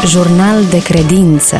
Jurnal de credință.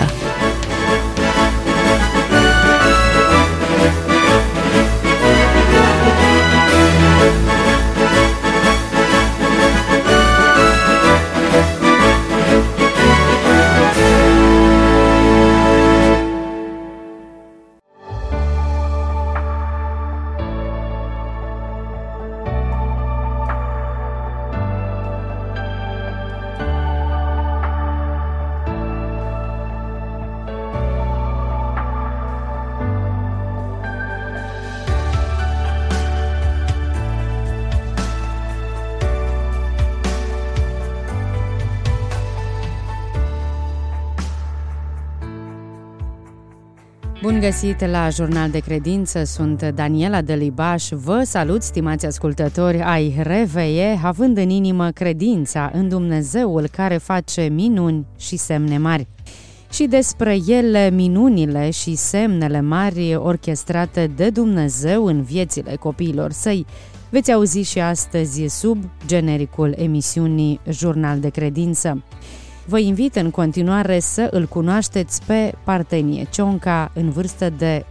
Bun găsit la Jurnal de Credință, sunt Daniela Delibaș. Vă salut, stimați ascultători ai RVE, având în inimă credința în Dumnezeul care face minuni și semne mari. Și despre ele, minunile și semnele mari orchestrate de Dumnezeu în viețile copiilor săi, veți auzi și astăzi sub genericul emisiunii Jurnal de Credință. Vă invit în continuare să îl cunoașteți pe Partenie Cionca, în vârstă de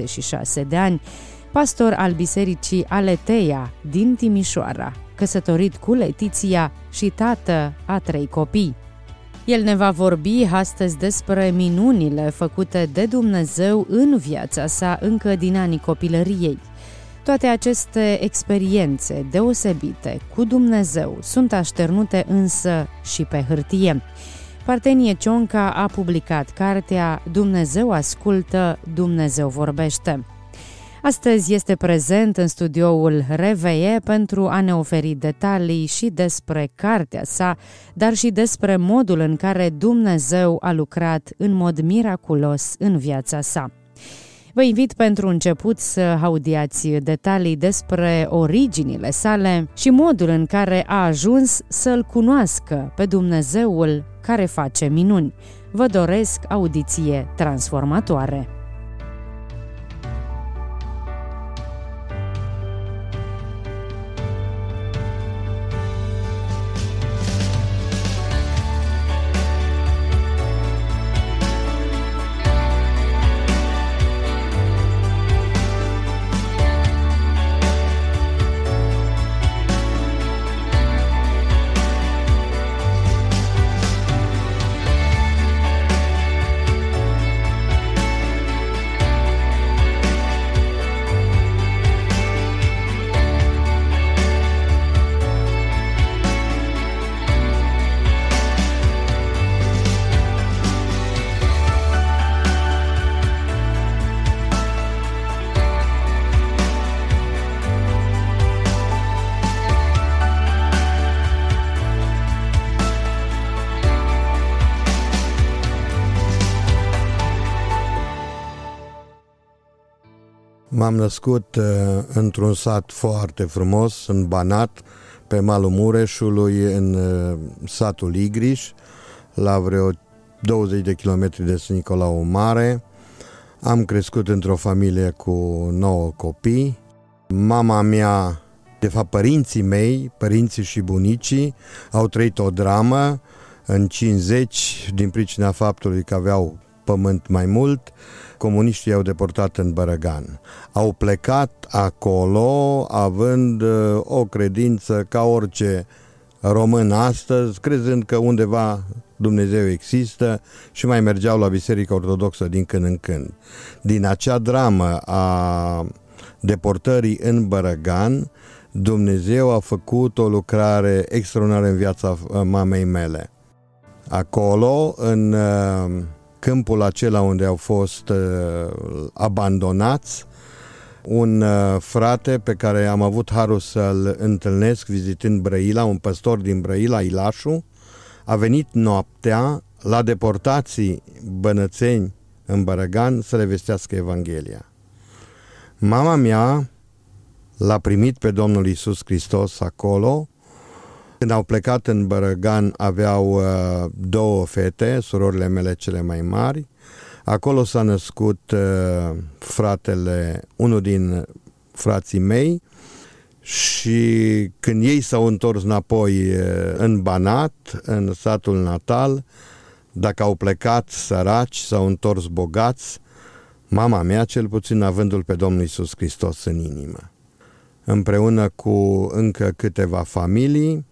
66 de ani, pastor al Bisericii Aleteia din Timișoara, căsătorit cu Letiția și tată a 3 copii. El ne va vorbi astăzi despre minunile făcute de Dumnezeu în viața sa încă din anii copilăriei. Toate aceste experiențe deosebite cu Dumnezeu sunt așternute însă și pe hârtie. Partenie Cionca a publicat cartea Dumnezeu ascultă, Dumnezeu vorbește. Astăzi este prezent în studioul RVE pentru a ne oferi detalii și despre cartea sa, dar și despre modul în care Dumnezeu a lucrat în mod miraculos în viața sa. Vă invit pentru început să audiați detalii despre originile sale și modul în care a ajuns să-L cunoască pe Dumnezeul care face minuni. Vă doresc audiție transformatoare. M-am născut într-un sat foarte frumos, în Banat, pe malul Mureșului, în satul Igriș, la vreo 20 de kilometri de Sfânt Nicolau Mare. Am crescut într-o familie cu 9 copii. Mama mea, de fapt părinții mei, părinții și bunicii, au trăit o dramă în 50, din pricina faptului că aveau pământ mai mult. Comuniștii i-au deportat în Bărăgan. Au plecat acolo având o credință ca orice român astăzi, crezând că undeva Dumnezeu există, și mai mergeau la Biserica Ortodoxă din când în când. Din acea dramă a deportării în Bărăgan, Dumnezeu a făcut o lucrare extraordinară în viața mamei mele. Acolo, în câmpul acela unde au fost abandonați, un frate pe care am avut harul să-l întâlnesc vizitând Brăila, un păstor din Brăila, Ilașu, a venit noaptea la deportații bănățeni în Bărăgan să le vestească Evanghelia. Mama mea l-a primit pe Domnul Iisus Hristos acolo. Când au plecat în Bărăgan aveau 2 fete, surorile mele cele mai mari. Acolo s-a născut fratele, unul din frații mei, și când ei s-au întors înapoi în Banat, în satul natal, Dacă au plecat săraci, s-au întors bogați, mama mea, cel puțin avându-L pe Domnul Iisus Hristos în inimă. Împreună cu încă câteva familii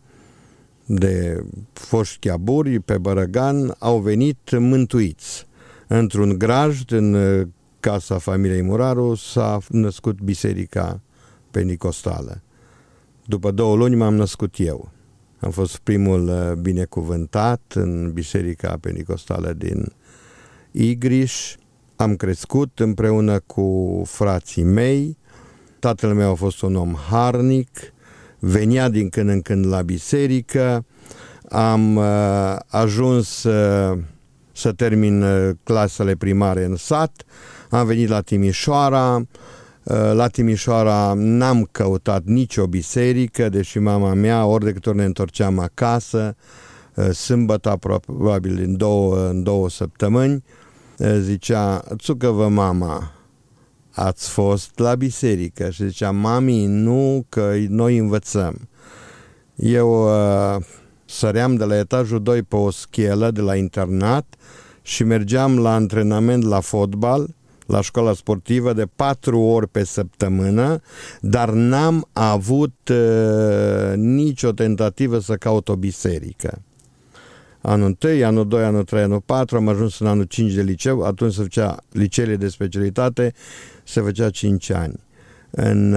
de foști chiaburi pe Bărăgan au venit mântuiți. Într-un grajd, în casa familiei Muraru, s-a născut biserica penticostală. După 2 luni m-am născut eu. Am fost primul binecuvântat în biserica penticostală din Igriș. Am crescut împreună cu frații mei. Tatăl meu a fost un om harnic, venea din când în când la biserică. Am ajuns să termin clasele primare în sat. Am venit la Timișoara. La Timișoara n-am căutat nicio biserică, deși mama mea, ori de câte ori ne întorceam acasă, sâmbătă, probabil în două săptămâni, zicea: țucă-vă, mama, ați fost la biserică? Și zicea: mami, nu, că noi învățăm. Eu săream de la etajul 2 pe o schelă de la internat și mergeam la antrenament la fotbal, la școala sportivă, de 4 ori pe săptămână, dar n-am avut nicio tentativă să caut o biserică. Anul 1, anul 2, anul 3, anul 4, am ajuns în anul 5 de liceu, atunci se făcea liceele de specialitate, se făcea 5 ani. În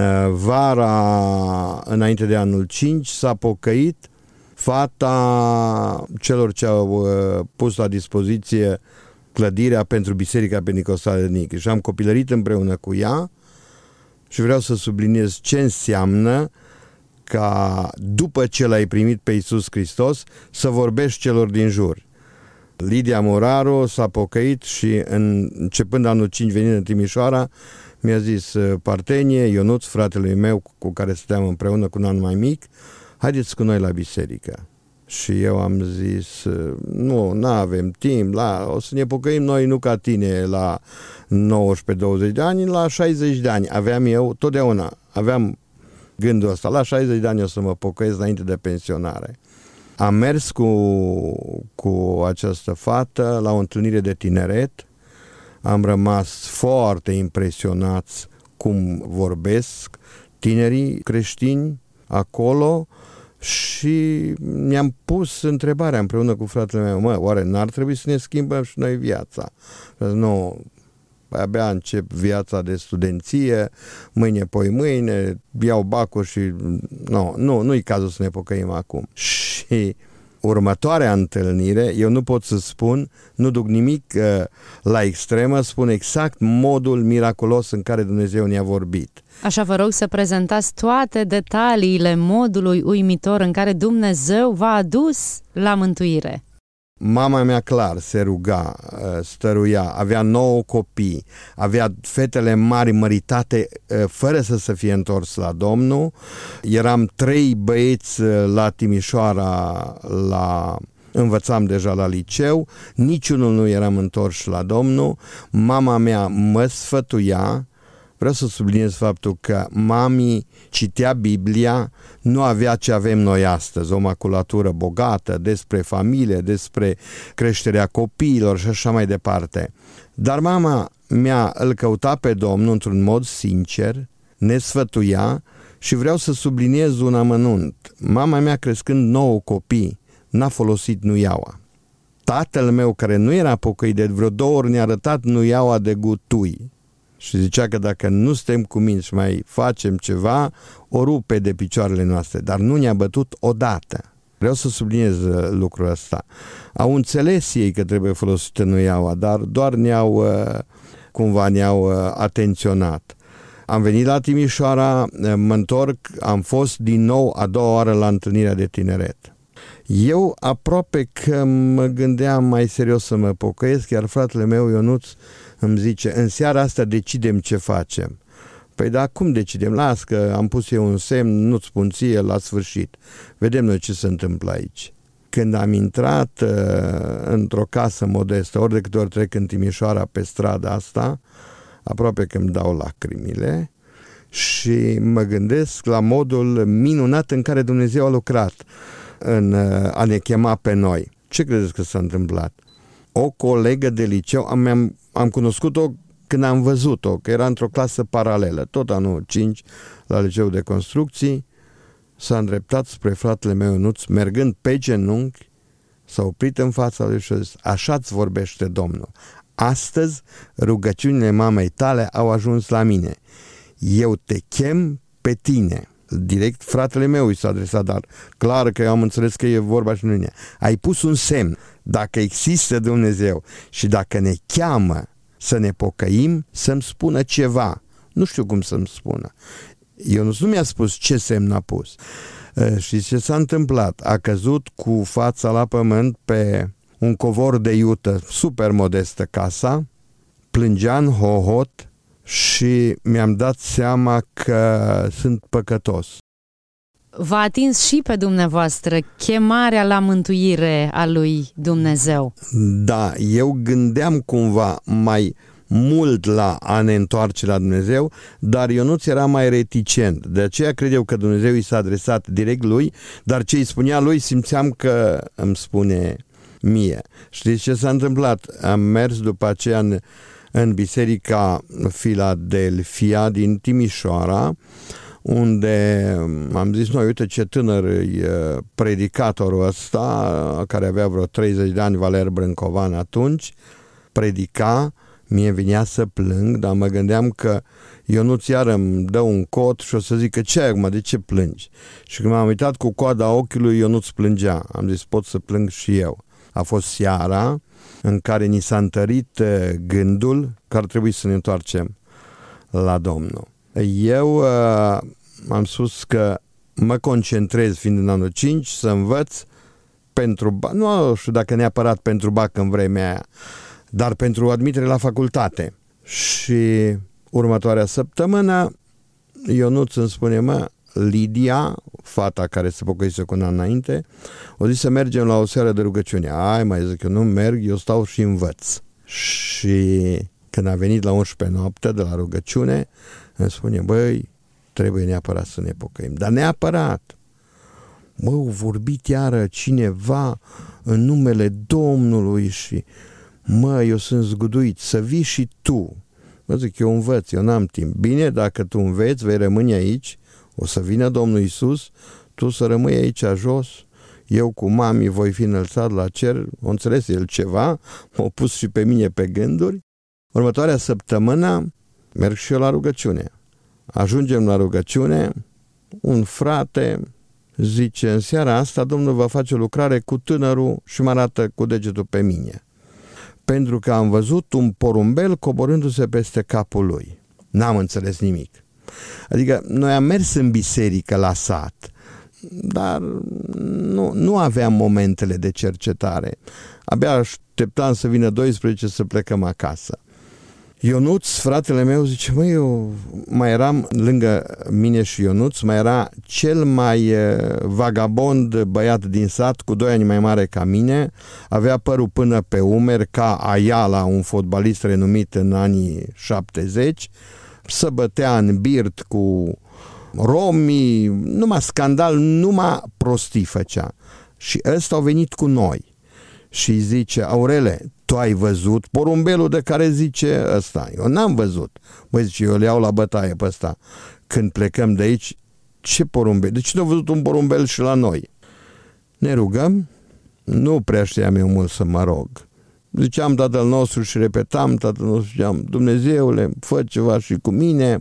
vara, înainte de anul 5, s-a pocăit fata celor ce au pus la dispoziție clădirea pentru Biserica Penticostală din Igriș. Și am copilărit împreună cu ea și vreau să subliniez ce înseamnă ca după ce l-ai primit pe Iisus Hristos să vorbești celor din jur. Lidia Muraru s-a pocăit și începând anul 5 venind în Timișoara, mi-a zis: Partenie, Ionuț, fratele meu cu care stăteam împreună cu un an mai mic, haideți cu noi la biserică. Și eu am zis: nu avem timp, o să ne pocăim noi, nu ca tine la 19-20 de ani, la 60 de ani. Aveam gândul ăsta, la 60 de ani o să mă pocăiesc înainte de pensionare. Am mers cu această fată la o întâlnire de tineret. Am rămas foarte impresionați cum vorbesc tinerii creștini acolo și mi-am pus întrebarea împreună cu fratele meu: oare n-ar trebui să ne schimbăm și noi viața? Nu, abia încep viața de studenție, mâine, poimâine, iau bacul și nu-i cazul să ne pocăim acum. Și următoarea întâlnire, eu nu pot să spun, nu duc nimic la extremă, spun exact modul miraculos în care Dumnezeu ne-a vorbit. Așa vă rog să prezentați toate detaliile modului uimitor în care Dumnezeu v-a adus la mântuire. Mama mea clar se ruga, stăruia, avea 9 copii, avea fetele mari măritate fără să se fie întors la Domnul. Eram 3 băieți la Timișoara, învățam deja la liceu, niciunul nu eram întors la Domnul. Mama mea mă sfătuia. Vreau să subliniez faptul că mami citea Biblia, nu avea ce avem noi astăzi, o maculatură bogată despre familie, despre creșterea copiilor și așa mai departe. Dar mama mea îl căuta pe Domnul într-un mod sincer, ne sfătuia și vreau să subliniez un amănunt. Mama mea, crescând 9 copii, n-a folosit nuiaua. Tatăl meu, care nu era pocăit, de vreo 2 ori ne-a arătat nuiaua de gutui. Și zicea că dacă nu suntem cuminți și mai facem ceva, o rupe de picioarele noastre, dar nu ne-a bătut odată. Vreau să subliniez lucrul ăsta. Au înțeles ei că trebuie folosită nuiaua, dar doar ne-au atenționat. Am venit la Timișoara, mă întorc, am fost din nou a 2-a oară la întâlnirea de tineret. Eu aproape că mă gândeam mai serios să mă pocăiesc, iar fratele meu Ionuț îmi zice: în seara asta decidem ce facem. Păi da, cum decidem? Las că am pus eu un semn, nu-ți spun ție, la sfârșit. Vedem noi ce se întâmplă aici. Când am intrat într-o casă modestă, ori de câte ori trec în Timișoara pe strada asta, aproape că îmi dau lacrimile și mă gândesc la modul minunat în care Dumnezeu a lucrat în a ne chema pe noi. Ce credeți că s-a întâmplat? o colegă de liceu, am cunoscut-o când am văzut-o, că era într-o clasă paralelă, tot anul 5 la liceul de construcții, s-a îndreptat spre fratele meu Ionuț, mergând pe genunchi, s-a oprit în fața lui și a zis: așa-ți vorbește Domnul. Astăzi rugăciunile mamei tale au ajuns la mine. Eu te chem pe tine. Direct fratele meu i s-a adresat, dar clar că eu am înțeles că e vorba și nu mine. Ai pus un semn. Dacă există Dumnezeu și dacă ne cheamă să ne pocăim, să-mi spună ceva. Nu știu cum să-mi spună. Ionuț nu mi-a spus ce semn a pus. Și ce s-a întâmplat? A căzut cu fața la pământ pe un covor de iută, super modestă casa, plângea în hohot și mi-am dat seama că sunt păcătos. V-a atins și pe dumneavoastră chemarea la mântuire a lui Dumnezeu. Da, eu gândeam cumva mai mult la a ne întoarce la Dumnezeu, dar Ionuț era mai reticent. De aceea cred eu că Dumnezeu i s-a adresat direct lui, dar ce îi spunea lui simțeam că îmi spune mie. Știți ce s-a întâmplat? Am mers după aceea în Biserica Filadelfia din Timișoara, unde am zis noi, uite ce tânăr e predicatorul ăsta, care avea vreo 30 de ani, Valer Brâncovan atunci, predica, mie venea să plâng, dar mă gândeam că Ionuț iar îmi dă un cot și o să zică: ce ai acum, de ce plângi? Și când m-am uitat cu coada ochiului, Ionuț plângea. Am zis: pot să plâng și eu. A fost seara în care ni s-a întărit gândul că ar trebui să ne întoarcem la Domnul. Eu am spus că mă concentrez, fiind în anul 5, să învăț pentru, nu știu dacă neapărat pentru bac în vremea aia, dar pentru admitere la facultate. Și următoarea săptămână Ionuț îmi spune: mă, Lidia, fata care se pocăise cu un an înainte, o zis să mergem la o seară de rugăciune. Ai, mai zic, eu nu merg, eu stau și învăț. Și când a venit la 11 noapte de la rugăciune, îmi spune: băi, trebuie neapărat să ne pocăim. Dar neapărat. Mă, a vorbit iară cineva în numele Domnului și mă, eu sunt zguduit, să vii și tu. Mă zic, eu învăț, eu n-am timp. Bine, dacă tu înveți, vei rămâne aici, o să vină Domnul Iisus, tu să rămâi aici jos, eu cu mami voi fi înălțat la cer. O înțeles el ceva, m-a pus și pe mine pe gânduri. Următoarea săptămână merg și eu la rugăciune. Ajungem la rugăciune, un frate zice: în seara asta Domnul va face o lucrare cu tânărul, și mă arată cu degetul pe mine. Pentru că am văzut un porumbel coborându-se peste capul lui. N-am înțeles nimic. Adică noi am mers în biserică la sat, dar nu aveam momentele de cercetare. Abia așteptam să vină 12 să plecăm acasă. Ionuț, fratele meu, zice: măi, eu mai eram lângă mine și Ionuț, mai era cel mai vagabond băiat din sat, cu 2 ani mai mare ca mine, avea părul până pe umeri, ca Ayala, un fotbalist renumit în anii 70, se bătea în birt cu romii, numai scandal, numai prostii făcea. Și ăsta a venit cu noi și zice: Aurele, tu ai văzut porumbelul de care zice ăsta? Eu n-am văzut. Băi, zice, eu le iau la bătaie pe ăsta. Când plecăm de aici, ce porumbel? De ce nu a văzut un porumbel și la noi? Ne rugăm? Nu prea știam eu mult să mă rog. Ziceam Tatăl nostru și repetam Tatăl nostru, ziceam: Dumnezeule, fă ceva și cu mine.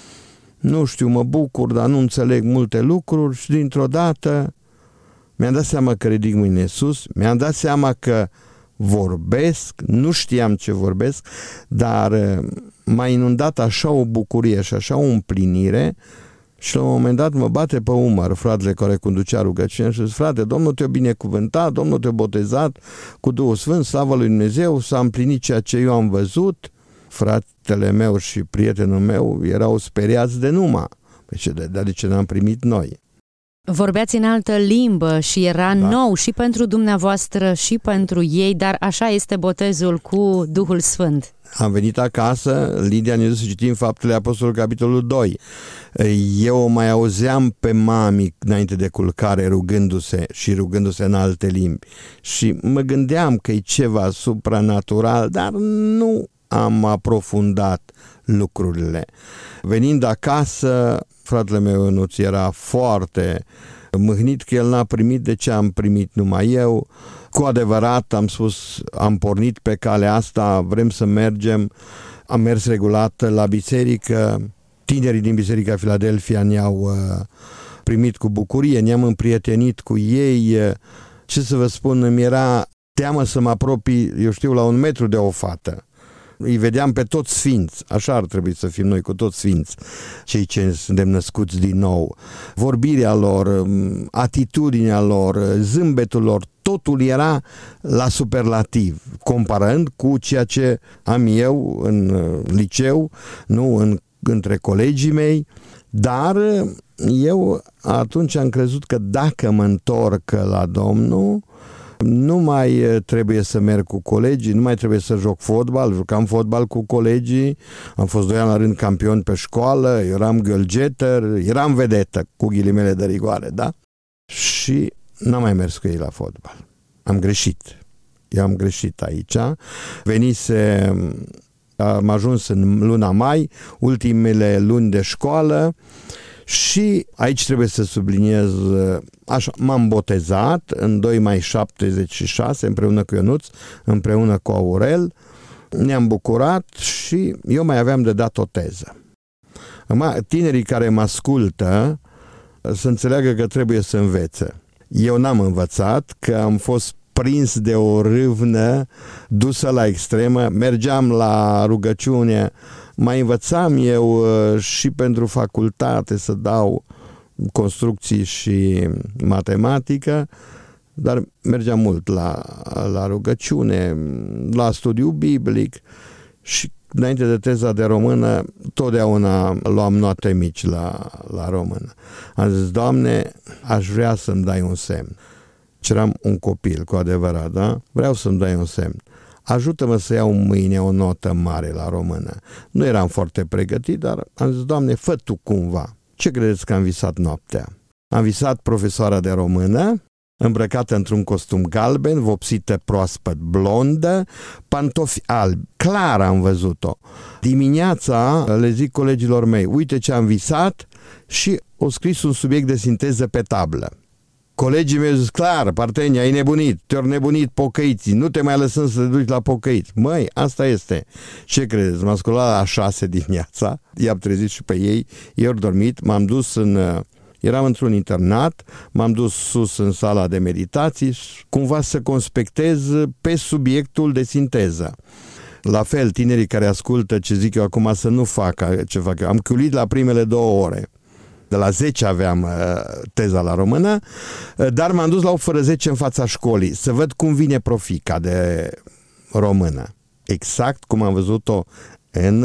Nu știu, mă bucur, dar nu înțeleg multe lucruri. Și dintr-o dată mi-am dat seama că ridic mâinile sus, mi-am dat seama că vorbesc, nu știam ce vorbesc, dar m-a inundat așa o bucurie și așa o împlinire. Și la un moment dat mă bate pe umăr fratele care conducea rugăciunea și zice: frate, Domnul te-a binecuvântat, Domnul te-a botezat cu Duhul Sfânt, slavă lui Dumnezeu, s-a împlinit ceea ce eu am văzut. Fratele meu și prietenul meu erau speriați de numai. Dar de ce n-am primit noi? Vorbeați în altă limbă și era nou și pentru dumneavoastră și pentru ei, dar așa este botezul cu Duhul Sfânt. Am venit acasă, Lidia ne-a dus să citim Faptele Apostolului, capitolul 2. Eu o mai auzeam pe mami înainte de culcare rugându-se în alte limbi. Și mă gândeam că e ceva supranatural, dar nu am aprofundat lucrurile. Venind acasă, fratele meu Ionuț era foarte mâhnit că el n-a primit de ce am primit numai eu. Cu adevărat am spus, am pornit pe calea asta, vrem să mergem. Am mers regulat la biserică. Tinerii din Biserica Filadelfia ne-au primit cu bucurie, ne-am împrietenit cu ei. Ce să vă spun, îmi era teamă să mă apropii, eu știu, la 1 metru de o fată. Îi vedeam pe toți sfinți, așa ar trebui să fim noi, cu toți sfinți, cei ce suntem născuți din nou. Vorbirea lor, atitudinea lor, zâmbetul lor, totul era la superlativ, comparând cu ceea ce am eu în liceu, între colegii mei, dar eu atunci am crezut că dacă mă întorc la Domnul, nu mai trebuie să merg cu colegii, nu mai trebuie să joc fotbal, jucam fotbal cu colegii, am fost 2 ani la rând campion pe școală, eram gălgeter, eram vedetă, cu ghilimele de rigoare, da? Și n-am mai mers cu ei la fotbal. Am greșit. Eu am greșit aici. Am ajuns în luna mai, ultimele luni de școală, și aici trebuie să subliniez, așa, m-am botezat în 2 mai 76 împreună cu Ionuț, împreună cu Aurel, ne-am bucurat și eu mai aveam de dat o teză. Tinerii care mă ascultă să înțeleagă că trebuie să învețe. Eu n-am învățat, că am fost prins de o râvnă dusă la extremă, mergeam la rugăciune, mai învățam eu și pentru facultate să dau construcții și matematică, dar mergeam mult la rugăciune, la studiu biblic și înainte de teza de română totdeauna luam note mici la română. Am zis, Doamne, aș vrea să-mi dai un semn. Eram un copil, cu adevărat, da? Vreau să-mi dai un semn. Ajută-mă să iau mâine o notă mare la română. Nu eram foarte pregătit, dar am zis, Doamne, fă Tu cumva. Ce credeți că am visat noaptea? Am visat profesoara de română, îmbrăcată într-un costum galben, vopsită proaspăt blondă, pantofi albi. Clar am văzut-o. Dimineața le zic colegilor mei, uite ce am visat, și o scris un subiect de sinteză pe tablă. Colegii mei au zis, clar, Partenia, ai nebunit, te-ori nebunit pocăiții, nu te mai lăsăm să te duci la pocăiți. Măi, asta este. Ce credeți? M-am sculat la 6 dimineața, i-am trezit și pe ei, ei au dormit, m-am dus eram într-un internat, m-am dus sus în sala de meditații, cumva să conspectez pe subiectul de sinteză. La fel, tinerii care ascultă ce zic eu acum să nu facă ce fac eu. Am chiulit la primele 2 ore. De la 10 aveam teza la română, dar m-am dus la 8 fără 10 în fața școlii să văd cum vine profica de română. Exact cum am văzut-o în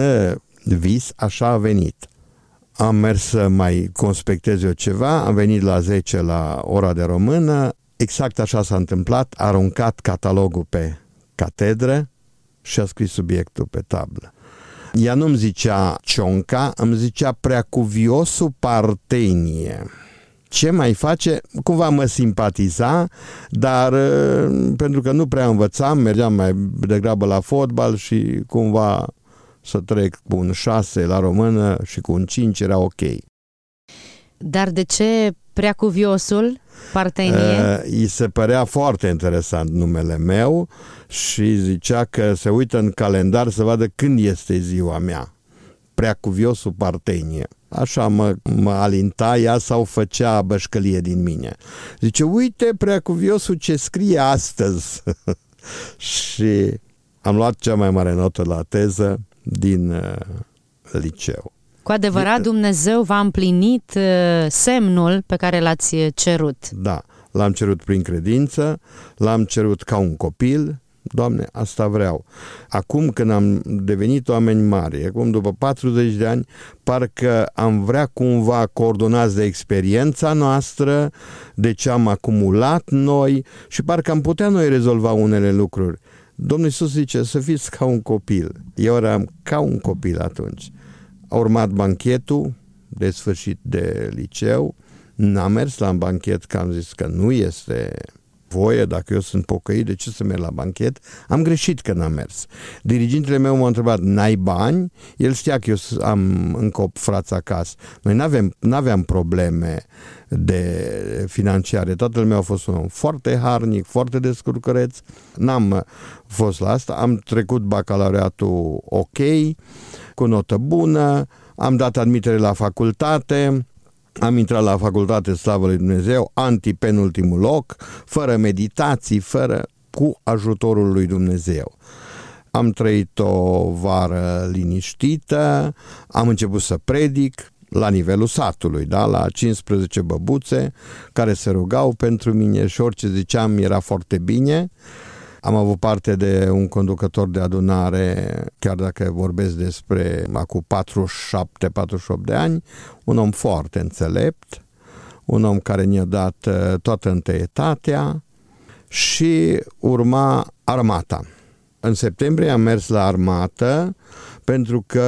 vis, așa a venit. Am mers să mai conspectez eu ceva, am venit la 10 la ora de română, exact așa s-a întâmplat, a aruncat catalogul pe catedră și a scris subiectul pe tablă. Ea nu-mi zicea Cionca, îmi zicea Preacuviosul Partenie. Ce mai face? Cumva mă simpatiza, dar pentru că nu prea învățam, mergeam mai degrabă la fotbal și cumva să trec cu un 6 la română și cu un 5 era ok. Dar de ce Preacuviosul Partenie? Îi se părea foarte interesant numele meu și zicea că se uită în calendar să vadă când este ziua mea. Preacuviosul Partenie. Așa mă alinta ea sau făcea bășcălie din mine. Zice, uite Preacuviosul ce scrie astăzi. Și am luat cea mai mare notă la teză din liceu. Cu adevărat, Dumnezeu v-a împlinit semnul pe care l-ați cerut. Da, l-am cerut prin credință, l-am cerut ca un copil, Doamne, asta vreau. Acum când am devenit oameni mari, acum după 40 de ani, parcă am vrea cumva, coordonați de experiența noastră, de ce am acumulat noi și parcă am putea noi rezolva unele lucruri. Domnul Iisus zice să fiți ca un copil. Eu eram ca un copil atunci. A urmat banchetul de sfârșit de liceu. N-am mers la banchet, că am zis că nu este voie, dacă eu sunt pocăit, de ce să merg la banchet? Am greșit că n-am mers. Dirigintele meu m-a întrebat, n-ai bani? El știa că eu am încă 8 frați acasă. Noi n-aveam probleme de financiare. Tatăl meu a fost un om foarte harnic, foarte descurcăreț. N-am fost la asta. Am trecut bacalaureatul ok, cu notă bună, am dat admitere la facultate. Am intrat la facultate, slavă lui Dumnezeu, antipenultimul loc, fără meditații, cu ajutorul lui Dumnezeu. Am trăit o vară liniștită, am început să predic la nivelul satului, da? La 15 băbuțe care se rugau pentru mine și orice ziceam era foarte bine. Am avut parte de un conducător de adunare, chiar dacă vorbesc despre acum 47-48 de ani, un om foarte înțelept, un om care ne-a dat toată întâietatea și urma armata. În septembrie am mers la armată pentru că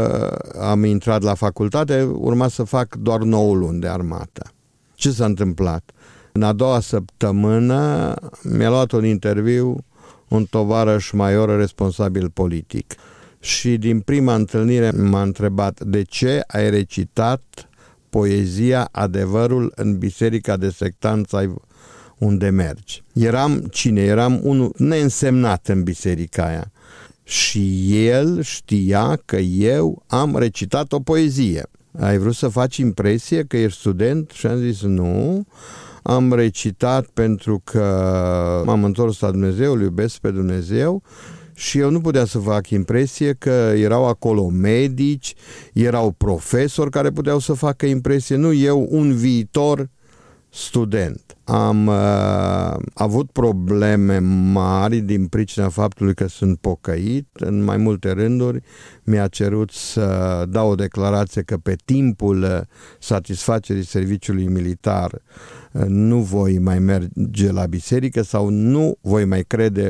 am intrat la facultate, urma să fac doar 9 luni de armată. Ce s-a întâmplat? În a doua săptămână mi-a luat un interviu un tovarăș major responsabil politic și din prima întâlnire m-a întrebat de ce ai recitat poezia Adevărul în biserica de sectanță unde mergi. Eram unul neînsemnat în biserica aia și el știa că eu am recitat o poezie. Ai vrut să faci impresie că ești student? Și am zis nu. Am recitat pentru că m-am întors la Dumnezeu, îl iubesc pe Dumnezeu și eu nu puteam să fac impresie că erau acolo medici, erau profesori care puteau să facă impresie, nu eu, un viitor student. Am avut probleme mari din pricina faptului că sunt pocăit. În mai multe rânduri mi-a cerut să dau o declarație că pe timpul satisfacerii serviciului militar nu voi mai merge la biserică sau nu voi mai crede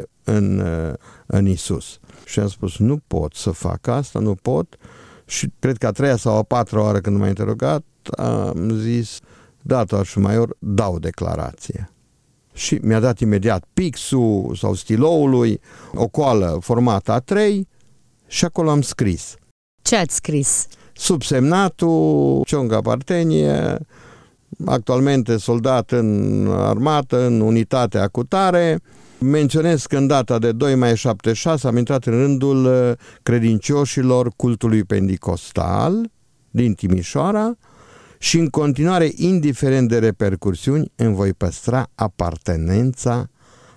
în Isus. Și am spus, nu pot să fac asta, nu pot. Și cred că a 3-a sau a 4-a oară când m-a interogat, am zis, da, tovarășul major, dau declarație. Și mi-a dat imediat pixul sau stiloului, o coală formată A3 și acolo am scris. Ce ați scris? Subsemnatul Cionga Partenie, actualmente soldat în armată, în unitatea cutare. Menționez că în data de 2 mai 76 am intrat în rândul credincioșilor cultului pentecostal din Timișoara și în continuare, indiferent de repercursiuni, îmi voi păstra apartenența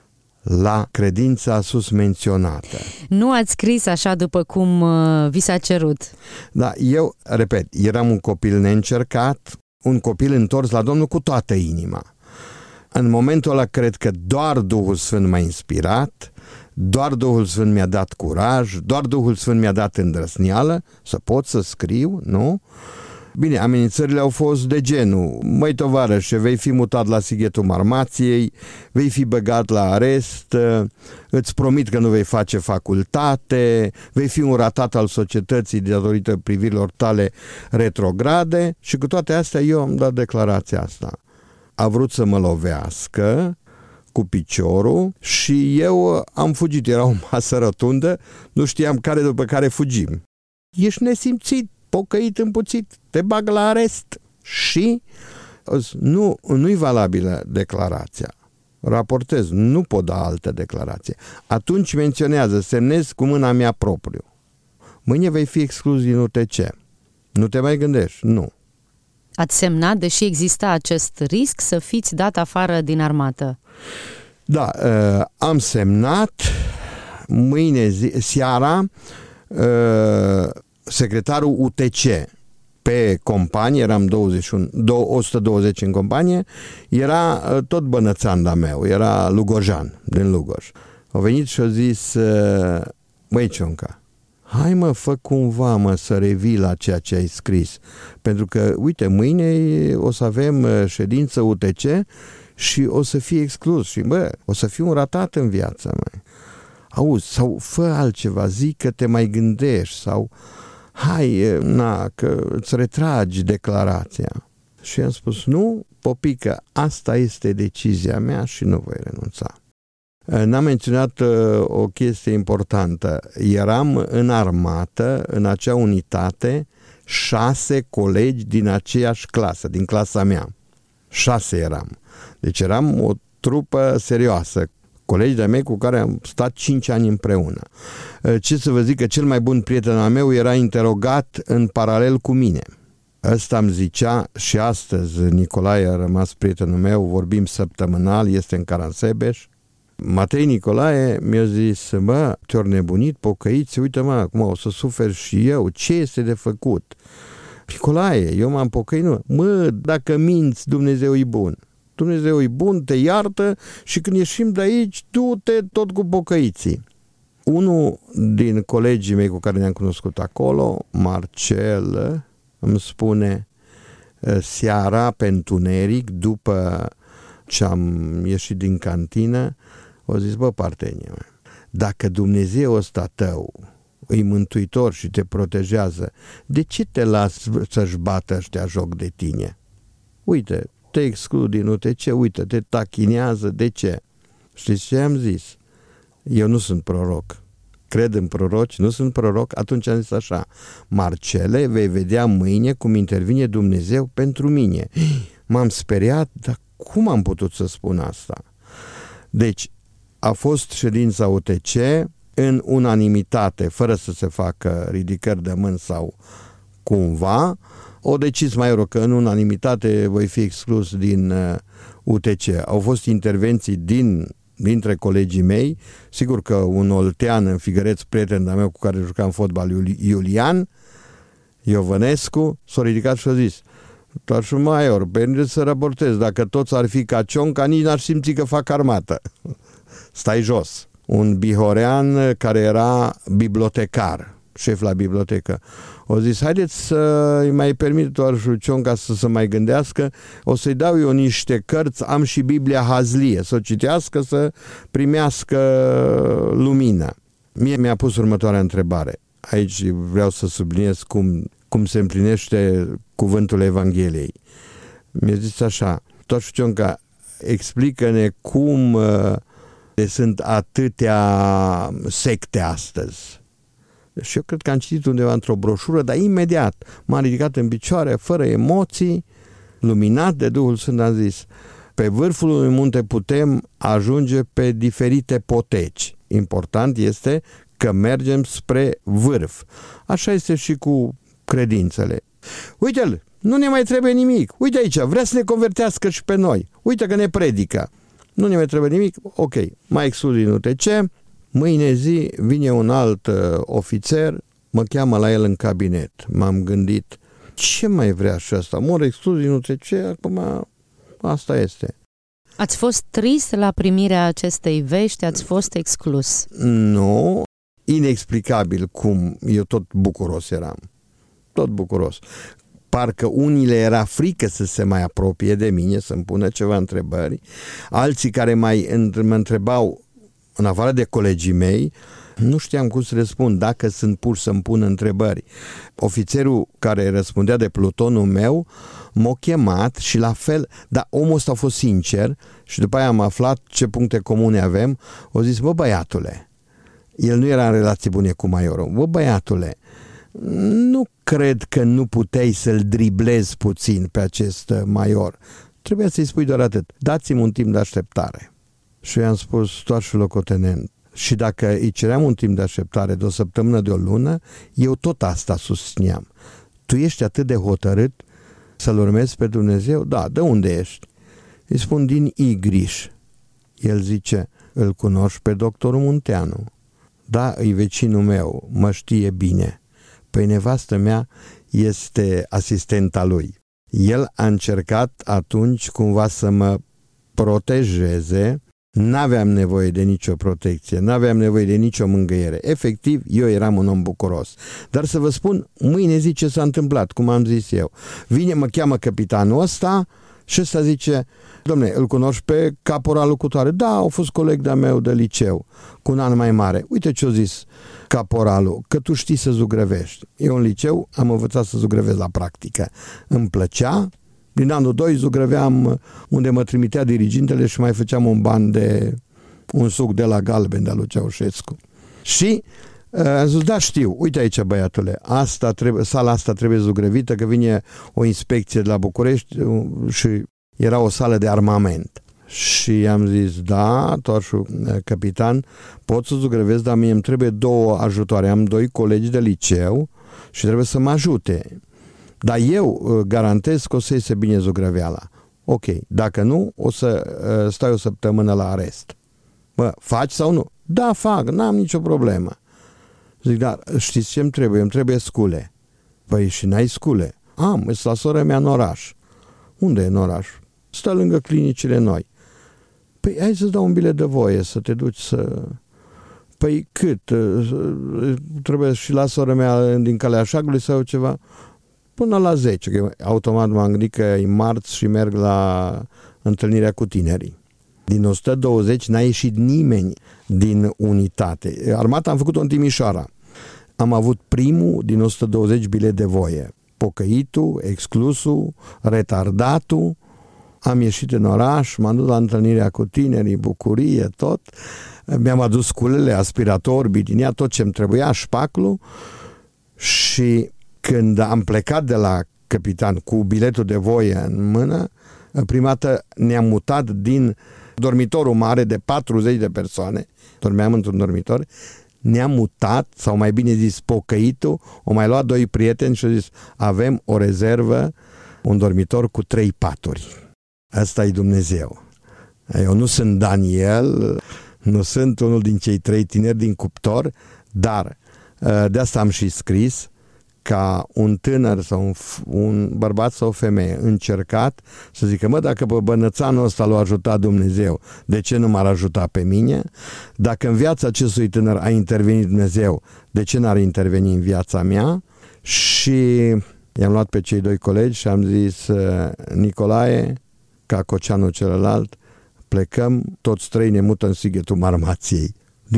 la credința sus menționată. Nu ați scris așa după cum vi s-a cerut. Da, eu, repet, eram un copil neîncercat, un copil întors la Domnul cu toată inima. În momentul ăla cred că doar Duhul Sfânt m-a inspirat, doar Duhul Sfânt mi-a dat curaj, doar Duhul Sfânt mi-a dat îndrăzneală să pot să scriu, nu? Bine, amenințările au fost de genul, măi tovarășe, vei fi mutat la Sighetul Marmației, vei fi băgat la arest, îți promit că nu vei face facultate, vei fi un ratat al societății datorită privirilor tale retrograde și cu toate astea eu am dat declarația asta. A vrut să mă lovească cu piciorul și eu am fugit, era o masă rotundă, nu știam care după care fugim. Ești nesimțit, pocăit, împuțit, te bag la arest și nu-i valabilă declarația. Raportez, nu pot da altă declarație. Atunci menționează, semnez cu mâna mea propriu. Mâine vei fi exclus din UTC. Nu te mai gândești? Nu. Ați semnat, deși exista acest risc să fiți dat afară din armată. Da, am semnat. Mâine seara secretarul UTC pe companie, eram 120 în companie, era tot bănățanda meu, era lugojan, din Lugoj. Au venit și au zis, băi Cionca, hai mă, fă cumva mă să revii la ceea ce ai scris, pentru că, uite, mâine o să avem ședință UTC și o să fii exclus și, o să fii un ratat în viață, mă. Auzi, sau fă altceva, zic că te mai gândești, sau hai, că îți retragi declarația. Și am spus, nu, Popică, asta este decizia mea și nu voi renunța. N-am menționat o chestie importantă. Eram în armată, în acea unitate, 6 colegi din aceeași clasă, din clasa mea. 6 eram. Deci eram o trupă serioasă. Colegi de-ai mei cu care am stat 5 ani împreună. Ce să vă zic, că cel mai bun prieten al meu era interogat în paralel cu mine. Ăsta îmi zicea și astăzi, Nicolae a rămas prietenul meu, vorbim săptămânal, este în Caransebeș. Matei Nicolae mi-a zis, te-or nebunit, pocăiți, uite acum o să suferi și eu, ce este de făcut? Nicolae, eu m-am pocăit, dacă minți, Dumnezeu e bun. Dumnezeu e bun, te iartă și când ieșim de aici, du-te tot cu pocăiții. Unul din colegii mei cu care ne-am cunoscut acolo, Marcel, îmi spune, seara pe întuneric, după ce am ieșit din cantină, au zis, Partenie, dacă Dumnezeu ăsta tău îi mântuitor și te protejează, de ce te las să-și bată ăștia joc de tine? Uite, te exclud din UTC, uite, te tachinează, de ce? Știți ce am zis? Eu nu sunt proroc. Cred în proroci, nu sunt proroc, atunci am zis așa, Marcele, vei vedea mâine cum intervine Dumnezeu pentru mine. M-am speriat, dar cum am putut să spun asta? Deci, a fost ședința UTC în unanimitate, fără să se facă ridicări de mâini sau cumva, o decis mai rău că în unanimitate voi fi exclus din UTC. Au fost intervenții dintre colegii mei, sigur că un oltean în Figăreț, prieten de-a meu cu care jucam fotbal, Iulian Iovănescu, s-a ridicat și a zis, Toașu Maior, pentru să raportez, dacă toți ar fi ca Cionca, nici n-ar simți că fac armată. Stai jos. Un bihorean care era bibliotecar, șef la bibliotecă, o zis, haideți să-i mai permit Toașu Cionca să se mai gândească, o să-i dau eu niște cărți, am și Biblia Hazlie, să o citească, să primească lumină. Mie mi-a pus următoarea întrebare. Aici vreau să subliniez cum se împlinește cuvântul Evangheliei. Mi-a zis așa, Toașu Cionca, explică-ne cum sunt atâtea secte astăzi. Și eu cred că am citit undeva într-o broșură, dar imediat m-am ridicat în picioare, fără emoții, luminat de Duhul Sfânt, am zis, pe vârful unui munte putem ajunge pe diferite poteci. Important este că mergem spre vârf. Așa este și cu credințele. Uite-l, nu ne mai trebuie nimic. Uite aici, vrea să ne convertească și pe noi. Uite că ne predică. Nu ne mai trebuie nimic. Ok, mai exclus din UTC. Mâine zi vine un alt ofițer, mă cheamă la el în cabinet. M-am gândit, ce mai vrea și asta? Mor exclus din UTC, acum asta este. Ați fost trist la primirea acestei vești? Ați fost exclus? Nu, inexplicabil cum, eu tot bucuros eram. Tot bucuros. Parcă unii le era frică să se mai apropie de mine, să-mi pună ceva întrebări. Alții care mă întrebau, în afară de colegii mei, nu știam cum să răspund, dacă sunt pur să-mi pun întrebări. Ofițerul care răspundea de plutonul meu m-a chemat și la fel, dar omul ăsta a fost sincer și după aia am aflat ce puncte comune avem. O zis, băiatule, el nu era în relații bune cu maiorul, băiatule, nu cred că nu puteai să-l driblezi puțin pe acest maior. Trebuia să-i spui doar atât, dați-mi un timp de așteptare. Și i-am spus, toașul locotenent, și dacă îi ceream un timp de așteptare de o săptămână, de o lună, eu tot asta susțineam. Tu ești atât de hotărât să-L urmezi pe Dumnezeu? Da, de unde ești? Îi spun, din Igriș. El zice, îl cunoști pe doctorul Munteanu? Da, e vecinul meu, mă știe bine. Păi nevastă mea este asistenta lui. El a încercat atunci cumva să mă protejeze N-aveam nevoie de nicio protecție, n-aveam nevoie de nicio mângâiere. Efectiv, eu eram un om bucuros. Dar să vă spun, mâine zi ce s-a întâmplat, cum am zis eu. Mă cheamă capitanul ăsta și ăsta zice: dom'le, îl cunoști pe caporalul cutare? Da, a fost coleg de-a meu de liceu, cu un an mai mare. Uite ce-a zis caporalul, că tu știi să zugrăvești. Eu în liceu am învățat să zugrăvesc la practică. Îmi plăcea. Din anul 2 zugrăveam unde mă trimitea dirigintele și mai făceam un suc de la galben de-a lui Ceaușescu. Și am zis: da, știu, uite aici, băiatule, sala asta trebuie zugrăvită, că vine o inspecție de la București și era o sală de armament. Și am zis: da, toarșul capitan, pot să zugrăvesc, dar mie îmi trebuie 2 ajutoare. Am 2 colegi de liceu și trebuie să mă ajute. Dar eu garantez că o să iese bine zugrăveala. Ok, dacă nu, o să stai o săptămână la arest. Bă, faci sau nu? Da, fac, n-am nicio problemă. Zic: dar știți ce îmi trebuie? Îmi trebuie scule. Păi și n-ai scule? Am, sunt la sora mea în oraș. Unde e în oraș? Stă lângă clinicile noi. Păi hai să-ți dau un bilet de voie să te duci să... Păi cât? Trebuie și la sora mea din Caleașagului sau ceva? Până la 10, că automat m-am gândit că e marți și merg la întâlnirea cu tinerii. Din 120 n-a ieșit nimeni din unitate. Armata am făcut-o în Timișoara. Am avut primul din 120 bilet de voie. Pocăitul, exclusul, retardatul. Am ieșit în oraș, m-am dus la întâlnirea cu tinerii, bucurie, tot. Mi-am adus sculele, aspirator, bidinia, tot ce-mi trebuia, șpaclu. Și când am plecat de la capitan cu biletul de voie în mână, prima dată ne-am mutat din dormitorul mare de 40 de persoane, dormeam într-un dormitor, ne-am mutat, sau mai bine zis pocăitul, o mai luat 2 prieteni și au zis: avem o rezervă, un dormitor cu 3 paturi. Asta e Dumnezeu. Eu nu sunt Daniel, nu sunt unul din cei 3 tineri din cuptor, dar de asta am și scris, ca un tânăr sau un bărbat sau o femeie încercat să zică: mă, dacă pe bănățanul ăsta l-a ajutat Dumnezeu, de ce nu m-ar ajuta pe mine? Dacă în viața acestui tânăr a intervenit Dumnezeu, de ce n-ar interveni în viața mea? Și i-am luat pe cei 2 colegi și am zis: Nicolae, ca Coceanul celălalt, plecăm, toți 3 ne mută în Sighetul Marmației.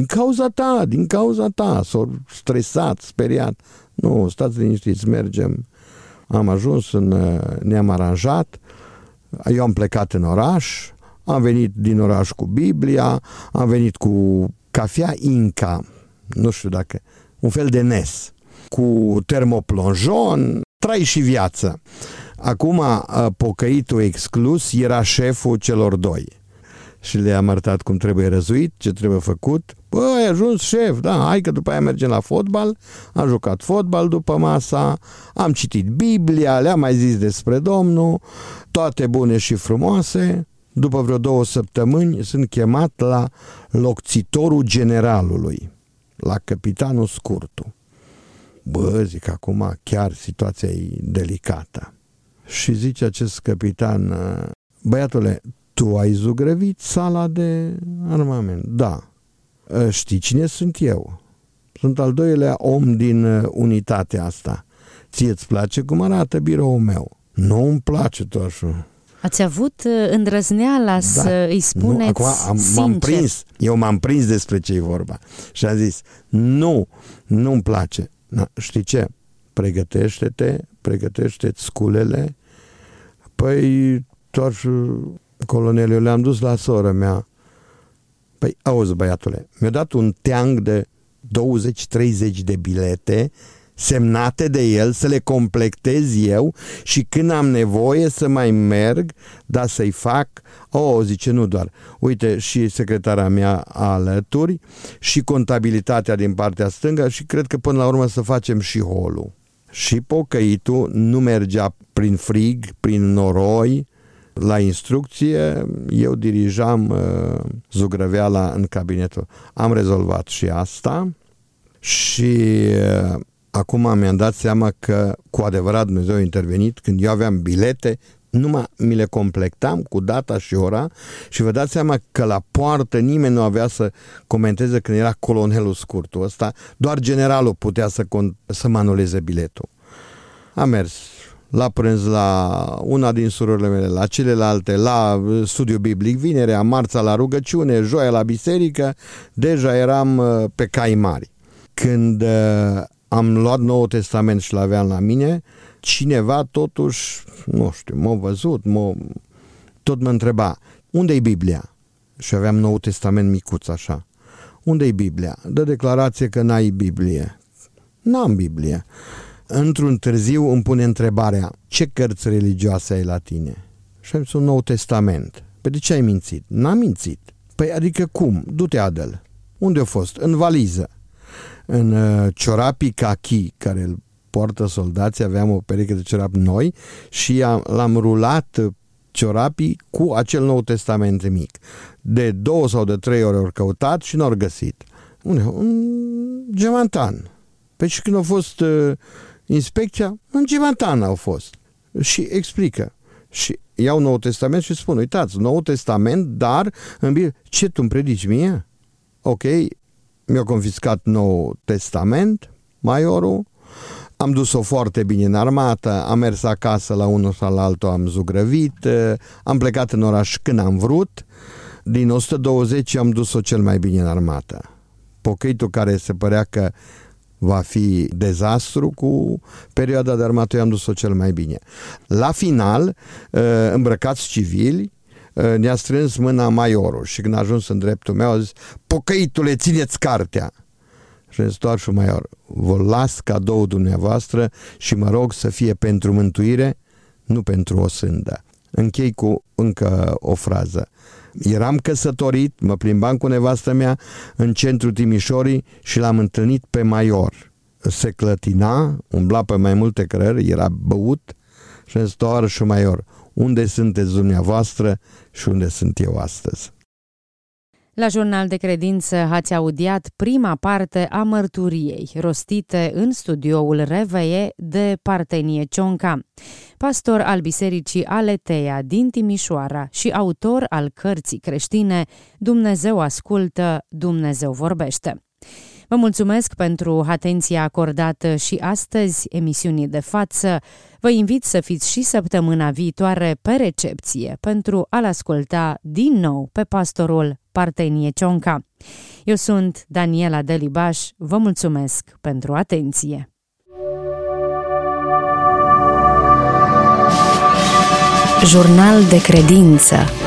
Din cauza ta, s-au stresat, speriat. Nu, stați liniștiți, mergem. Am ajuns, ne-am aranjat, eu am plecat în oraș, am venit din oraș cu Biblia, am venit cu cafea Inca, nu știu dacă, un fel de Nes, cu termoplonjon, trai și viață. Acum, pocăitul exclus era șeful celor 2. Și le-am arătat cum trebuie răzuit, ce trebuie făcut. Bă, ai ajuns șef, da, hai că după aia mergem la fotbal. Am jucat fotbal după masa, am citit Biblia, le-am mai zis despre Domnul, toate bune și frumoase. După vreo 2 săptămâni sunt chemat la locțitorul generalului, la capitanul Scurtu. Bă, zic, acum chiar situația e delicată. Și zice acest capitan: băiatule, tu ai zugrăvit sala de armament? Da. Știi cine sunt eu? Sunt al 2-lea om din unitatea asta. Ție-ți place cum arată biroul meu? Nu îmi place, toașul. Ați avut îndrăzneala să îi spuneți sincer? Eu m-am prins despre ce e vorba. Și am zis: nu-mi place. Știi ce? Pregătește-ți sculele. Păi, toașul, colonel, eu le-am dus la sora mea. Păi, auzi, băiatule, mi-a dat un teanc de 20-30 de bilete semnate de el, să le completez eu și când am nevoie să mai merg, dar să-i fac. Zice, nu doar. Uite, și secretara mea alături și contabilitatea din partea stângă și cred că până la urmă să facem și holul. Și pocăitul nu mergea prin frig, prin noroi. La instrucție, eu dirijam zugrăveala în cabinetul. Am rezolvat și asta și acum mi-am dat seama că cu adevărat Dumnezeu a intervenit când eu aveam bilete Numai mi le completam cu data și ora și vă dați seama că la poartă nimeni nu avea să comenteze când era colonelul scurtul ăsta, doar generalul putea să manuleze biletul. Am mers la prânz la una din surorile mele, la celelalte, la studiu biblic, vinerea, marța la rugăciune, joia la biserică, deja eram pe cai mari. Când am luat Noul Testament și l-aveam la mine, cineva totuși, nu știu, m-a văzut, tot mă întreba, unde-i Biblia? Și aveam Noul Testament micuț așa. Unde-i Biblia? Dă declarație că n-ai Biblie. N-am Biblie. Într-un târziu îmi pune întrebarea, ce cărți religioase ai la tine? Și am zis un Nou Testament. Păi de ce ai mințit? N-am mințit. Păi adică cum? Du-te, Adel. Unde a fost? În valiză. În ciorapii cachi care îl poartă soldații, aveam o pereche de ciorapi noi și l-am rulat ciorapii cu acel Nou Testament mic. De 2 sau de 3 ori ori căutat și n-au găsit. Un gemantan. Păi și când a fost inspecția, în gemantan au fost. Și explică. Și iau Noul Testament și spun, uitați, Noul Testament, dar în Biblie, ce tu îmi predici mie? Ok, mi-a confiscat Noul Testament, maiorul, am dus-o foarte bine în armată, am mers acasă la unul sau la altul, am zugrăvit, am plecat în oraș când am vrut, din 120 am dus-o cel mai bine în armată. Pocăitul care se părea că va fi dezastru cu perioada de armată, eu am dus-o cel mai bine. La final, îmbrăcați civili, ne-a strâns mâna maiorul și când a ajuns în dreptul meu a zis, pocăitule, țineți cartea. Și a zis, doar și maior, vă las cadou dumneavoastră și mă rog să fie pentru mântuire, nu pentru o sândă. Închei cu încă o frază. Eram căsătorit, mă plimbam cu nevastă mea în centrul Timișorii și l-am întâlnit pe maior. Se clătina, umbla pe mai multe cărări, era băut și a zis, doar și maior, unde sunteți dumneavoastră și unde sunt eu astăzi? La Jurnal de Credință ați audiat prima parte a mărturiei, rostite în studioul RVE de Partenie Cionca, pastor al Bisericii Aleteia din Timișoara și autor al cărții creștine Dumnezeu ascultă, Dumnezeu vorbește. Vă mulțumesc pentru atenția acordată și astăzi emisiunii de față. Vă invit să fiți și săptămâna viitoare pe recepție pentru a-l asculta din nou pe pastorul Partenie Cionca. Eu sunt Daniela Delibaș, vă mulțumesc pentru atenție. Jurnal de Credință.